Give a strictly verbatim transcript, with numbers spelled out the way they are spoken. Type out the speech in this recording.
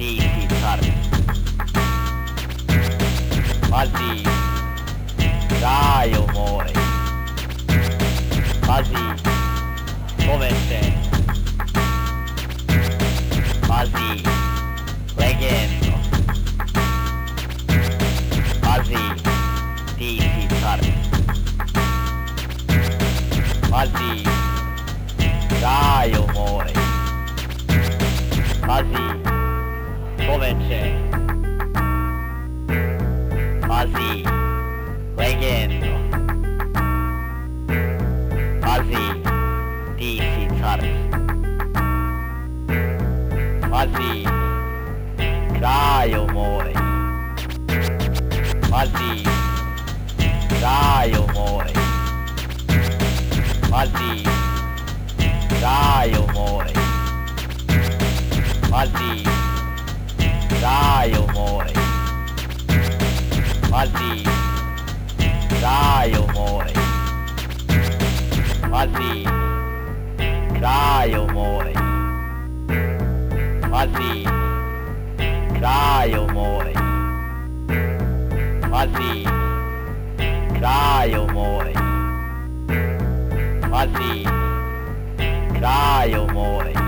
ti si car. Pazi, dai umore. Pazi, come c'è? Pazi, legendo. Pazi, ti si car. Pazi, dai umore. Pazi, come c'è? Pazi, legendo. Pazi, ti si car. Pazi, dai umore. Pazi, dai umore. Pazi, dai umore. Pazi, dai umore. Pazi, dai umore. Pazi, dai umore. Pazi, dai umore. Pazi, dai umore. Pazi, dai umore.